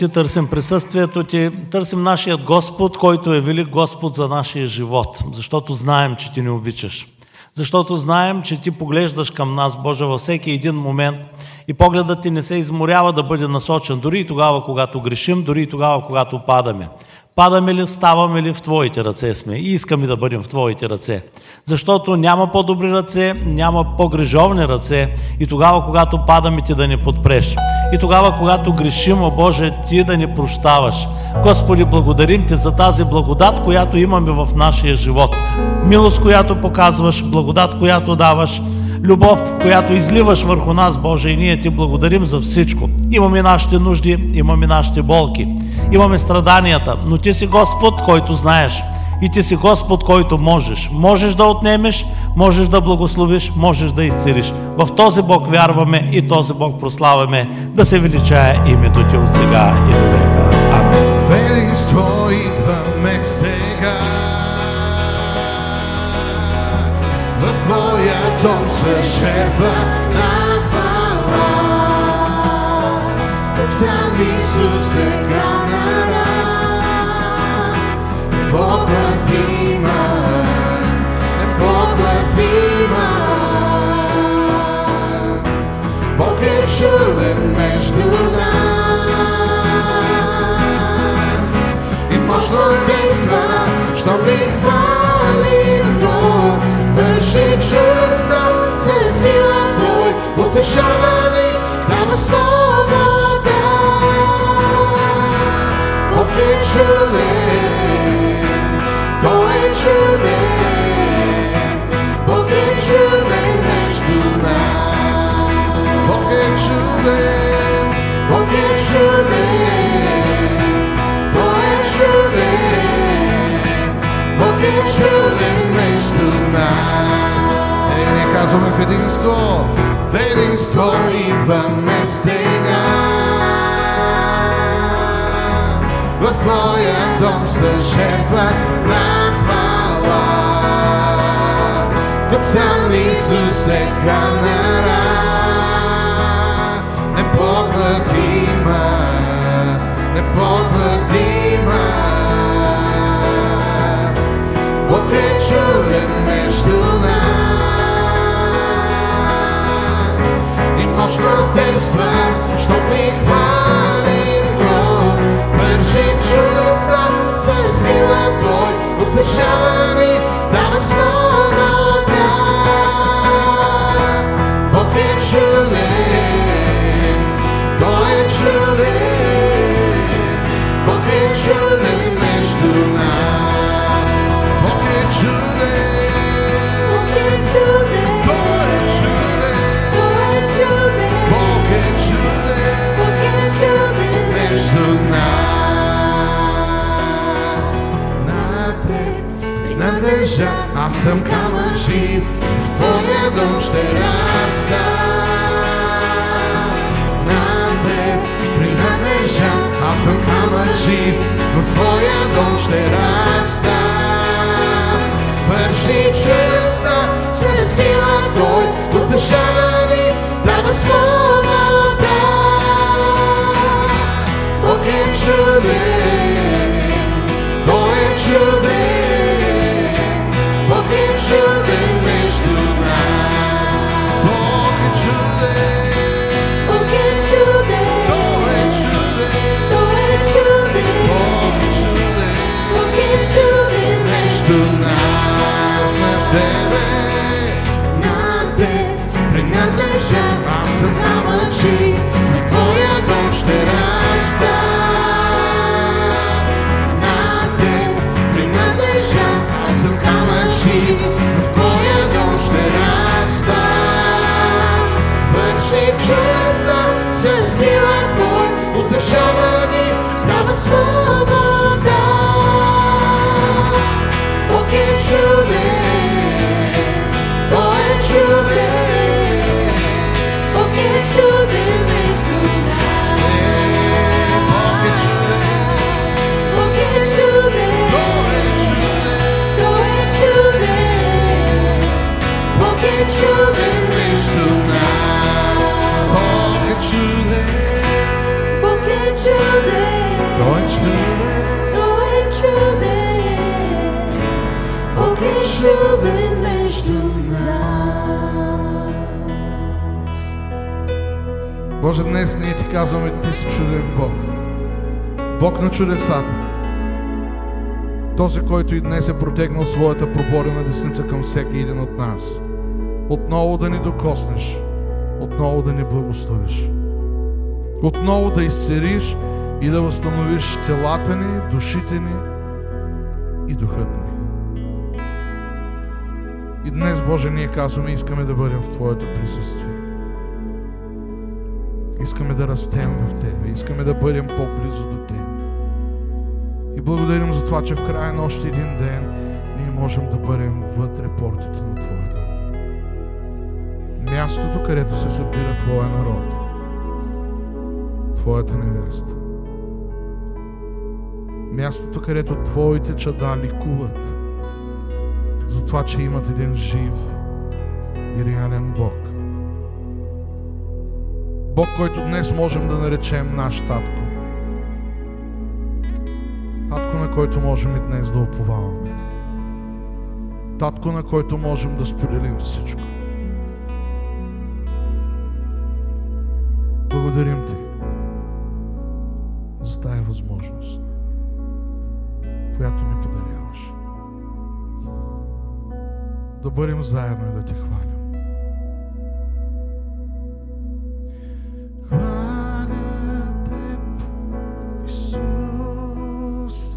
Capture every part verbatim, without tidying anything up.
Ти търсим присъствието ти, търсим нашият Господ, който е велик Господ за нашия живот, защото знаем, че ти ни обичаш. Защото знаем, че ти поглеждаш към нас, Боже, във всеки един момент и погледът ти не се изморява да бъде насочен, дори и тогава, когато грешим, дори и тогава, когато падаме. Падаме ли, ставаме ли, в Твоите ръце сме и искаме да бъдем в Твоите ръце. Защото няма по-добри ръце, няма по-грижовни ръце и тогава, когато падаме, Ти да ни подпреш. И тогава, когато грешим, о Боже, Ти да ни прощаваш. Господи, благодарим Ти за тази благодат, която имаме в нашия живот. Милост, която показваш, благодат, която даваш, любов, която изливаш върху нас, Боже, и ние Ти благодарим за всичко. Имаме нашите нужди, имаме нашите болки, имаме страданията, но Ти си Господ, който знаеш. И Ти си Господ, който можеш. Можеш да отнемеш, можеш да благословиш, можеш да изцелиш. В този Бог вярваме и този Бог прославяме. Да се величае името Ти от сега и до века. Амин. Величество идваме сега. В Твоя дом се жертва на хвала. Сам Исус е гранара. Поглътима, поглътима. Бог е чуден между нас и мощно действа, що ми хвалим Го. Върши чудеса със сила Той, утешава ни, дава свобода. Бог е чуден, Той е чуден, Бог е чуден между нас. Бог е чуден, Бог е чуден, Той е чуден, Бог е чуден между нас. Е, ние казваме в единство, в единство идваме сега. В Твоя дом се жертва на хвала. Тук сам Исус е канара. Непоглътима, непоглътима. Бог е чуден между нас и мощно действа, що ми хвалим Го. Върши чудеса със сила Той, утешава ни, дава свобода. Бог е чуден, Той е чуден, Бог е чуден между нас. Бог е чуден, Бог е чуден, Той е чуден, Той е чуден, Бог е чуден, Бог е чуден между нас. На Теб принадлежа, аз съм камък жив, в Твоя дом ще раста. На Теб принадлежа, аз съм камък жив, в Твоя дом ще раста. Върши чудеса със сила Той, утешава ни, дава свобода. Бог е чуден, Той е чуден, Бог е чуден между нас. Бог е чуден, Бог е чуден, Той е чуден, Той е чуден, Бог е чуден Бог е чуден между нас. На Тебе, на Теб принадлежа, аз съм камък жив, в Твоя дом ще раста. Той е чуден, Той е чуден, Бог е чуден между нас. Боже, днес ние ти казваме, ти си чуден Бог. Бог на чудесата. Този, който и днес е протегнал своята проборена десница към всеки един от нас. Отново да ни докоснеш, отново да ни благословиш, отново да изцелиш и да възстановиш телата ни, душите ни и духът ни. И днес, Боже, ние казваме, искаме да бъдем в Твоето присъствие. Искаме да растем в Тебе, искаме да бъдем по-близо до Тебе. И благодарим за това, че в края на още един ден ние можем да бъдем вътре портите на Твоя дом. Мястото, където се събира Твоя народ, Твоята невеста. Мястото, където Твоите чада ликуват за това, че имат един жив и реален Бог. Бог, който днес можем да наречем наш татко. Татко, на който можем и днес да уповаваме. Татко, на който можем да споделим всичко. Благодарим Ти за тая възможност, която ни подаряваш. Да бъдем заедно и да Те хвалим. Хваля Теб, Исус,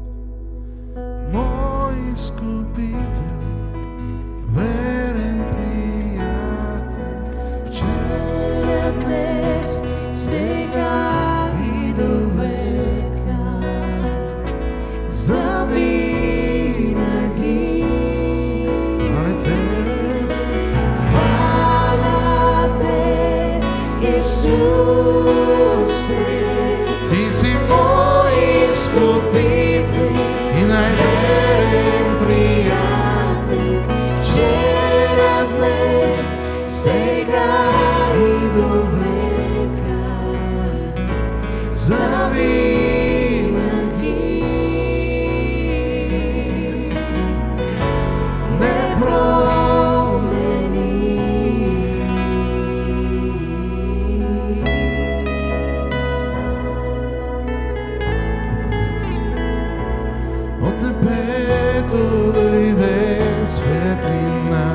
мой изкупител, верен приятел, Вчера, днес, сега и до века, завинаги. хваля Те, Хваля Те, Исусе, Ти си мой изкупител, и най-верен приятел. вчера, днес, сега и до века, завинаги. Непроменен. От небето дойде светлина,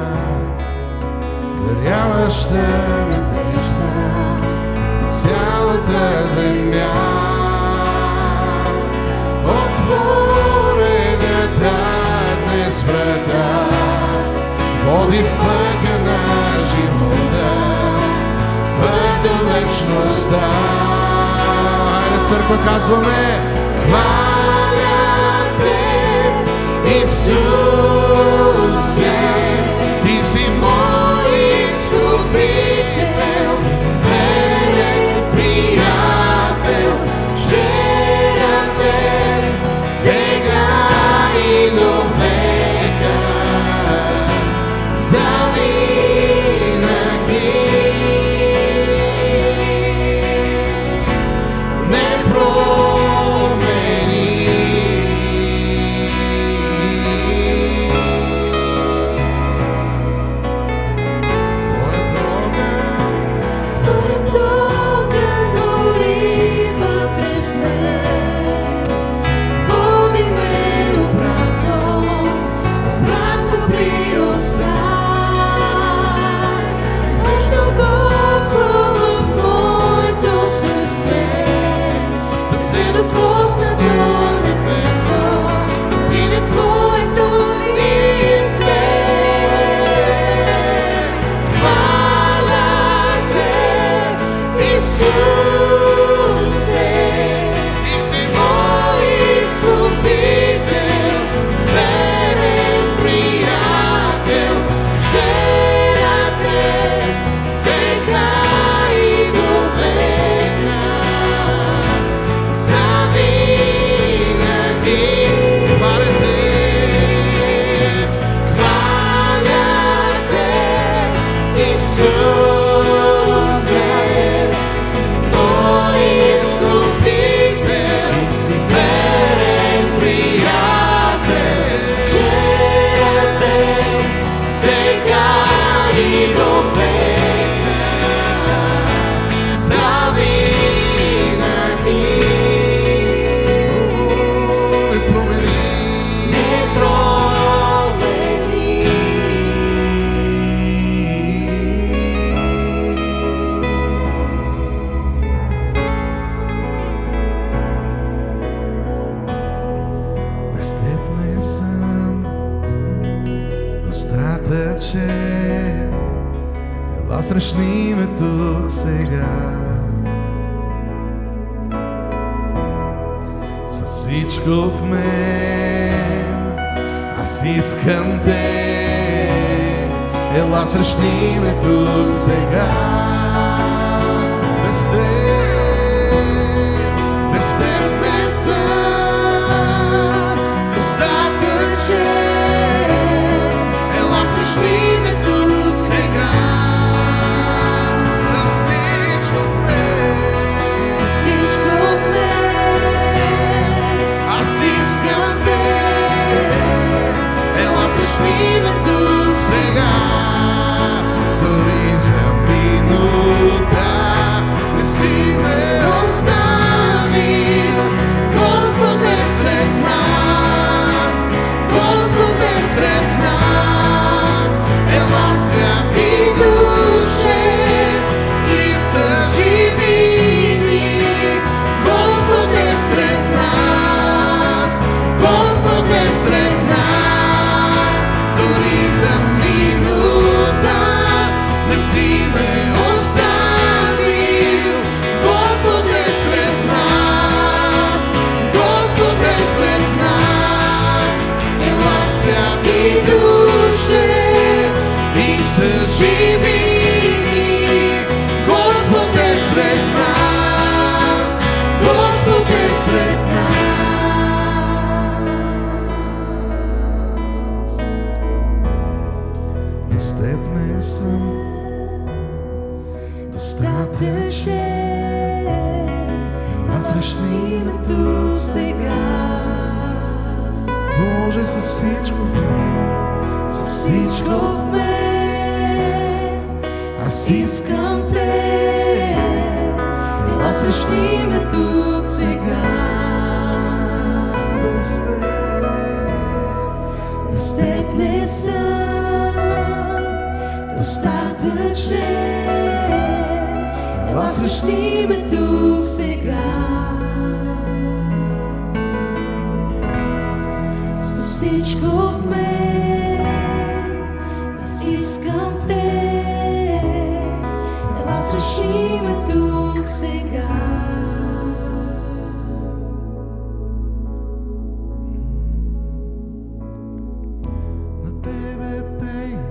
даряваща надежда на цялата земя. Отворената днес врата води в пътя на живота, път до вечността. Хайде, църква, казваме: хваля Теб, Исусе, Ти си мой изкупител, верен приятел, вчера, днес, сега и до века, завинаги. Твоят огън гори вътре в мен, води ме обратно, обратно при Отца. Влез дълбоко в моето сърце, да се докосна до небето и на Твоето лице. Хваля Те, Исусе, Ти си мой изкупител, верен приятел, вчера, днес, сега и до века, завинаги. срещни ме тук сега. С всичко в мен аз искам те. Ела срещни ме тук сега. Без теб, без теб не съм достатъчен. Ела срещни ме тук сега. За всичко в мен, За всичко в мен аз искам те. Ела срещни ме тук сега. Дори за минута не си ме оставил. Господ е сред нас, Господ е сред нас. Ела святи душе и съживи ни. Господ е сред нас, Господ е сред нас. Дори за минута не си ме оставил. Господ е сред нас, Господ е сред нас. Ела святи душе и съживи ни. Господ е сред нас, Господ е сред нас. Без теб не съм достатъчен. Разрешни ме тук сега. Боже, с всичко в мен, С всичко в мен аз искам те. Ела срещни ме тук сега. без теб. Без теб не съм достатъчен. Ела срещни ме тук сега. С всичко в мен аз искам те. Ела срещни ме тук сега. На тебе пея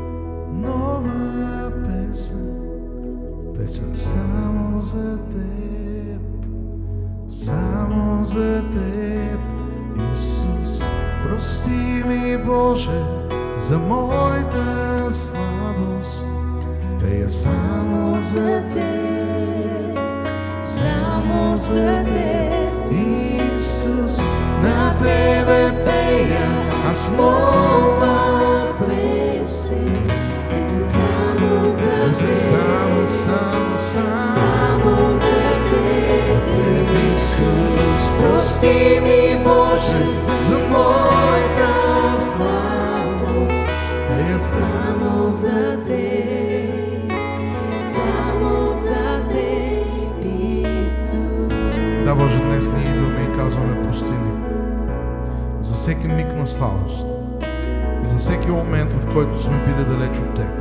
нова песен, песен само за теб, само за теб, Исус. Прости ми, Боже, за моята слабост, пея само за Теб, само за Теб, Исус. На тебе пея аз нова песен, песен само за песен, Теб, само, само, само. само за Теб, Исус. прости ми, Боже, За моята слабост, пея само за Теб, само за Теб, Исус. Да, Боже, днес ние идваме и казваме прости ни за всеки миг на слабост, за всеки момент, в който сме били далеч от Теб,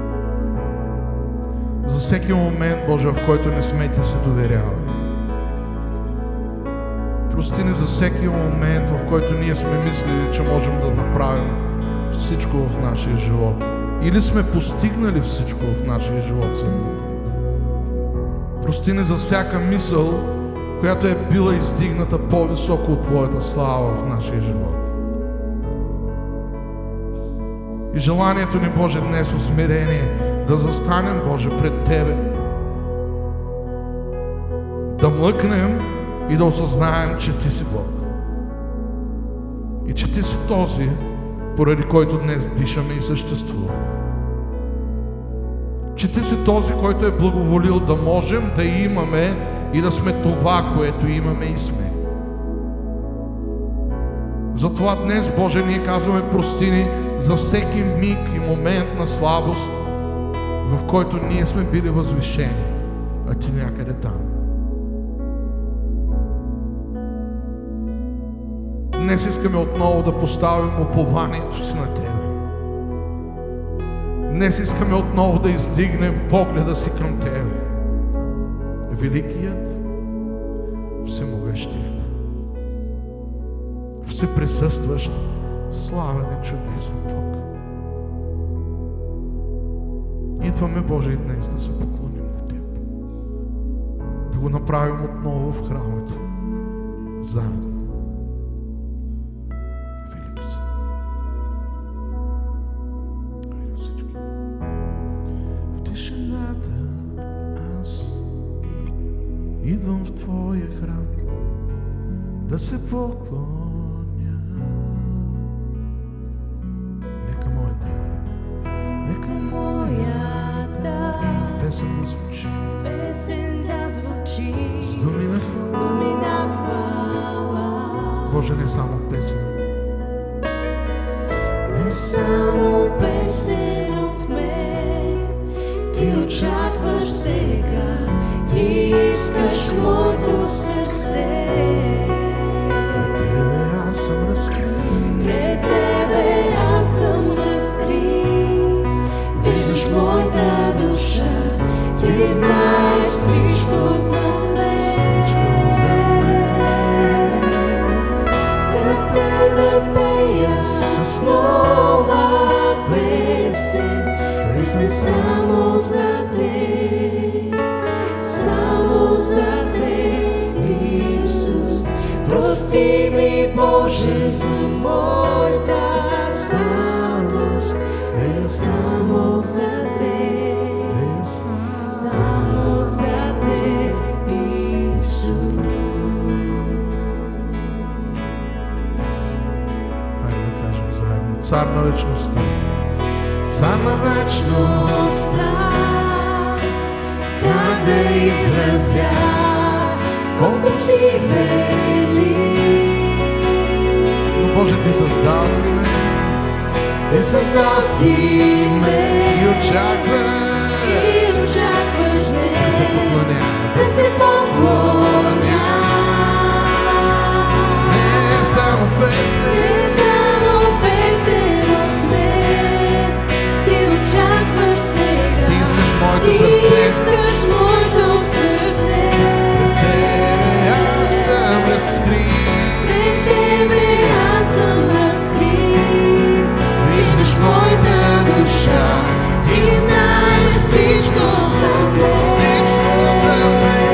за всеки момент, Боже, в който не сме Ти се доверявали. Прости ни за всеки момент, в който ние сме мислили, че можем да направим всичко в нашия живот. Или сме постигнали всичко в нашия живот сами. Прости ни за всяка мисъл, която е била издигната по-високо от Твоята слава в нашия живот. И желанието ни, Боже, днес в смирение да застанем, Боже, пред Тебе, да млъкнем и да осъзнаем, че Ти си Бог. И че Ти си този, поради който днес дишаме и съществуваме. Че Ти си този, който е благоволил да можем да имаме и да сме това, което имаме и сме. Затова днес, Боже, ние казваме прости ни за всеки миг и момент на слабост, в който ние сме били възвишени, а Ти някъде там. Днес искаме отново да поставим упованието си на Тебе. Днес искаме отново да издигнем погледа си към Тебе. Великият, всемогъщият, всеприсъстващ, славен и чудесен Бог. Идваме, Боже, и днес да се поклоним на Теб. Да го направим отново в храмото. Заедно. Велик си. Хайде всички. В тишината аз идвам в Твоя храм да се поклоня. Нека мой дар, нека Моя дар, песен да звучи, песен да звучи, с думи на с хвала. думи на хвала. Боже, не само песен, Не само песен от мен, Ти очакваш сега, Ти искаш моето сърце. пред Тебе аз съм разкрит. Пред Тебе аз съм разкрит, виждаш моята душа, Ти знаеш всичко за мен. Пред Тебе пея аз нова песен, песен само за Теб, само за Теб, Исус. Прости ми, Боже, за моята слабост, пея само за Теб, само за Теб, Исус. Хайде да кажем заедно. Цар на вечността, Цар на вечността, Вечността, как да изразя колко си велик. Боже, Ти създал си ме, Ти създал си Си ме ме и очакваш и очакваш да се днес поклоня. да се поклоня. Не само Не песен, само песен от мен, Ти очакваш сега, Ти искаш моето Ти сърце. искаш моето сърце. Тебе аз съм разкрит. Пред Тебе аз съм разкрит, виждаш моята душа, Ти знаеш всичко за мен. Всичко за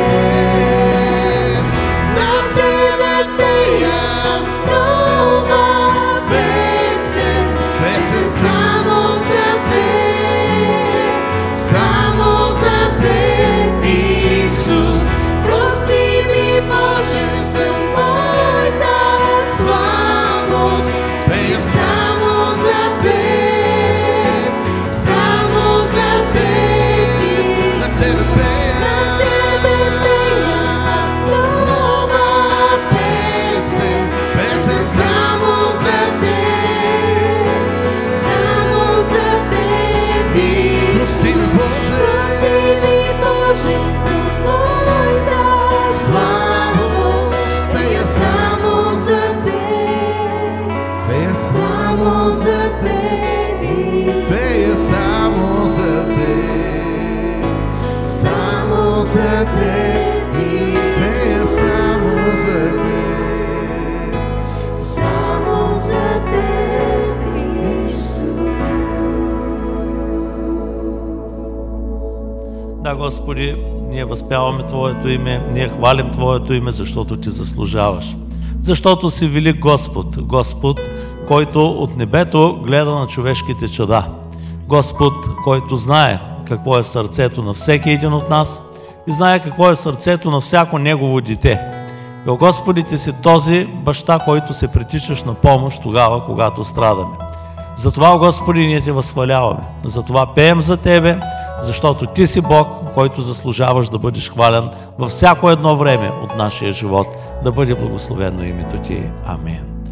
мен. На Тебе пея аз нова песен, Песен само за Теб, само за Теб, Исус. Прости ми, Боже, за моята слабост, пея само за Теб, само за Теб, на Исус. Тебе пея. На Тебе пея аз нова песен, Песен само за Теб, само за Теб, Исус. Прости ми, Боже. Прости ми, Боже, за моята слабост, пея само за Теб, Пея само за Теб, Исус. Пея само за Теб, само за Теб, пея само за Теб, Само за Теб, Исус. Да, Господи, ние възпяваме Твоето име, ние хвалим Твоето име, защото Ти заслужаваш. Защото си велик Господ, Господ, който от небето гледа на човешките чада. Господ, който знае какво е сърцето на всеки един от нас и знае какво е сърцето на всяко Негово дете. И, о Господи, Ти си този баща, който се притичаш на помощ тогава, когато страдаме. Затова, о Господи, ние Те възхваляваме. Затова пеем за Тебе, защото Ти си Бог, който заслужаваш да бъдеш хвален във всяко едно време от нашия живот. Да бъде благословено името Ти. Амин.